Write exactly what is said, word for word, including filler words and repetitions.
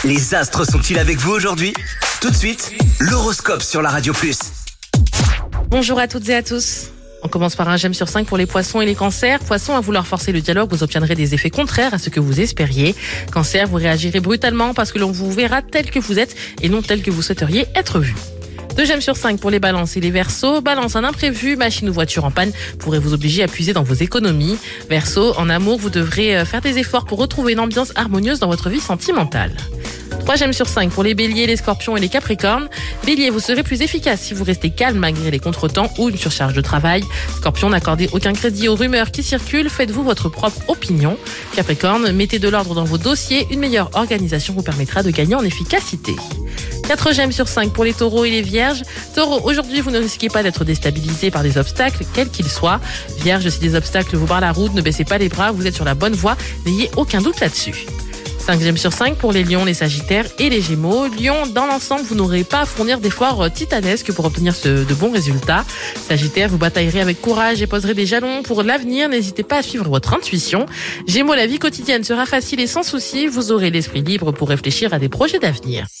Les astres sont-ils avec vous aujourd'hui? Tout de suite, l'horoscope sur la Radio Plus. Bonjour à toutes et à tous. On commence par un j'aime sur cinq pour les poissons et les cancers. Poissons, à vouloir forcer le dialogue, vous obtiendrez des effets contraires à ce que vous espériez. Cancer, vous réagirez brutalement parce que l'on vous verra tel que vous êtes et non tel que vous souhaiteriez être vu. Deux j'aime sur cinq pour les balances et les verseaux. Balance, un imprévu, machine ou voiture en panne pourrait vous obliger à puiser dans vos économies. Verseau, en amour, vous devrez faire des efforts pour retrouver une ambiance harmonieuse dans votre vie sentimentale. trois j'aime sur cinq pour les béliers, les scorpions et les capricornes. Bélier, vous serez plus efficace si vous restez calme malgré les contretemps ou une surcharge de travail. Scorpion, n'accordez aucun crédit aux rumeurs qui circulent, faites-vous votre propre opinion. Capricorne, mettez de l'ordre dans vos dossiers, une meilleure organisation vous permettra de gagner en efficacité. quatre j'aime sur cinq pour les taureaux et les vierges. Taureau, aujourd'hui, vous ne risquez pas d'être déstabilisé par des obstacles, quels qu'ils soient. Vierge, si des obstacles vous barrent la route, ne baissez pas les bras, vous êtes sur la bonne voie, n'ayez aucun doute là-dessus. cinq j'aime sur cinq pour les lions, les sagittaires et les gémeaux. Lion, dans l'ensemble, vous n'aurez pas à fournir d'efforts titanesques pour obtenir ce, de bons résultats. Sagittaire, vous bataillerez avec courage et poserez des jalons pour l'avenir. N'hésitez pas à suivre votre intuition. Gémeaux, la vie quotidienne sera facile et sans souci. Vous aurez l'esprit libre pour réfléchir à des projets d'avenir.